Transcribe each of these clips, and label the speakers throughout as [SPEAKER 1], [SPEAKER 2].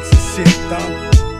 [SPEAKER 1] gangsta shit, dog.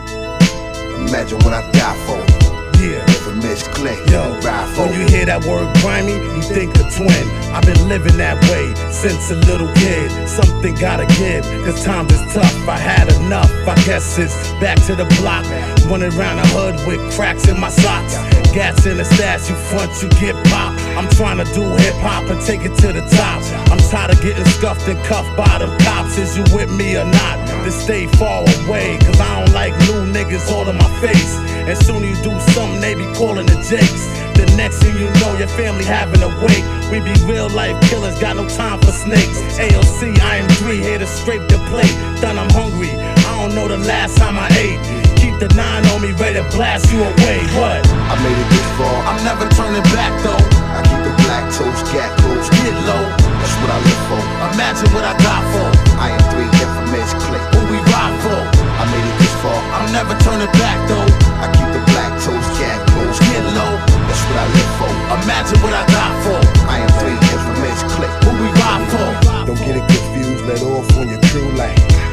[SPEAKER 2] Imagine what I die for.
[SPEAKER 1] Yeah.
[SPEAKER 2] Infamous Click,
[SPEAKER 1] Yo,
[SPEAKER 2] ride for.
[SPEAKER 1] when you hear that word grimy, you think of twin. I've been living that way since a little kid. Something gotta give, cause times is tough. I had enough, I guess it's back to the block. Running around the hood with cracks in my socks. Gats in the stash, you front, you get popped. I'm trying to do hip hop and take it to the top. I'm tired of getting scuffed and cuffed by them cops. Is you with me or not? Then stay far away, cause I don't like new niggas all in my face. And soon you do something, they be calling the Jakes. The next thing you know, your family having a wake. We be real life killers, got no time for snakes. AOC, I am 3, here to scrape the plate. Done, I'm hungry, I don't know the last time I ate. Keep the 9 on me, ready to blast you away. What?
[SPEAKER 2] I made it this far,
[SPEAKER 1] I'm never turning back though.
[SPEAKER 2] I keep the black toast, gat close,
[SPEAKER 1] Get low,
[SPEAKER 2] that's what I live for.
[SPEAKER 1] imagine what I got for.
[SPEAKER 2] I am 3 infamous Click.
[SPEAKER 1] Who we ride for?
[SPEAKER 2] I made it this far,
[SPEAKER 1] I'm never turning back though.
[SPEAKER 2] I keep the black toast, gat close,
[SPEAKER 1] Get low,
[SPEAKER 2] that's what I live for.
[SPEAKER 1] imagine what I got for.
[SPEAKER 2] I am 3 infamous Click.
[SPEAKER 1] Who we ride for?
[SPEAKER 2] Don't get it confused, let off when your crew like.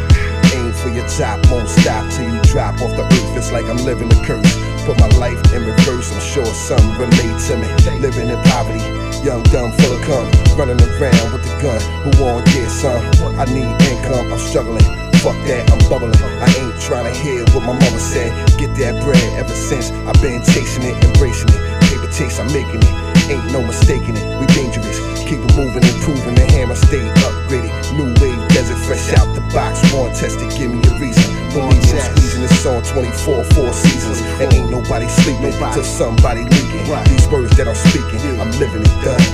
[SPEAKER 2] Aim for your top, won't stop till you drop off the earth. It's like I'm living the curse. Put my life in reverse, I'm sure some relate to me. Living in poverty, young, dumb, full of cum. Running around with the gun, who won't get some? I need income, I'm struggling. Fuck that, I'm bubbling. I ain't trying to hear what my mama said. Get that bread ever since I've been chasing it, embracing it. Paper chase, I'm making it. Ain't no mistaking it, we dangerous. Keep it moving, improving, the hammer stay upgraded. New wave desert, fresh out the box. One tested, give me a reason. Believe me, I'm squeezing this on 24, 4 seasons. And ain't nobody sleeping till somebody leaking. These words that I'm speaking, I'm living it done.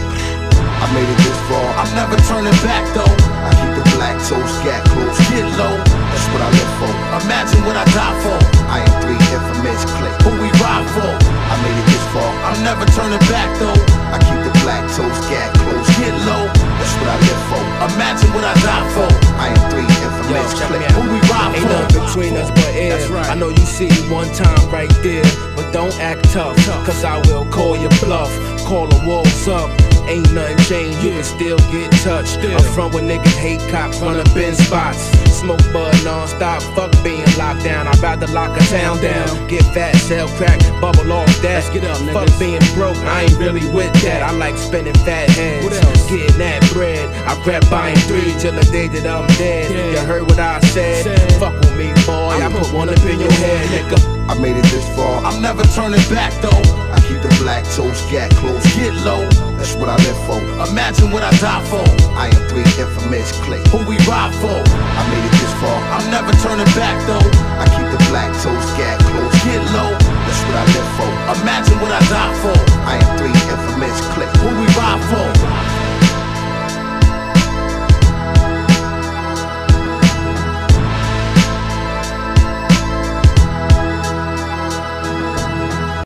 [SPEAKER 2] I made it this far,
[SPEAKER 1] I'm never turning back though.
[SPEAKER 2] I keep the black toast, gat close.
[SPEAKER 1] Get low,
[SPEAKER 2] That's what I live for.
[SPEAKER 1] imagine what I got for.
[SPEAKER 2] I am 3 infamous Click.
[SPEAKER 1] Who we ride for?
[SPEAKER 2] I made it this far,
[SPEAKER 1] I'm never turning back though.
[SPEAKER 2] I keep the black toast, gat close.
[SPEAKER 1] Get low,
[SPEAKER 2] That's what I live for.
[SPEAKER 1] imagine what I got for.
[SPEAKER 2] I am 3 infamous Click.
[SPEAKER 1] Who we ride
[SPEAKER 3] Ain't
[SPEAKER 1] for?
[SPEAKER 3] nothing between us but air. I know you see one time right there, but don't act tough, cause I will call your bluff. Call the wolves up. Ain't nothing changed, you can still get touched. I'm from where niggas hate cops, run up in spots. Smoke bud non-stop, fuck being locked down. I'd rather lock a town down. Get fat, sell crack, bubble off that. Fuck being broke, I ain't really with that. I like spending fat heads, getting that bread. I grab buying 3 till the day that I'm dead. You heard what I said? Fuck with me, boy, I put one up in your head, nigga.
[SPEAKER 2] I made it this far,
[SPEAKER 1] I'm never turning back though.
[SPEAKER 2] I keep the black toast, gat close.
[SPEAKER 1] Get low,
[SPEAKER 2] That's what I live for.
[SPEAKER 1] imagine what I got for.
[SPEAKER 2] I am 3 infamous Click.
[SPEAKER 1] Who we ride for?
[SPEAKER 2] I made it this far,
[SPEAKER 1] I'm never turning back though.
[SPEAKER 2] I keep the black toast,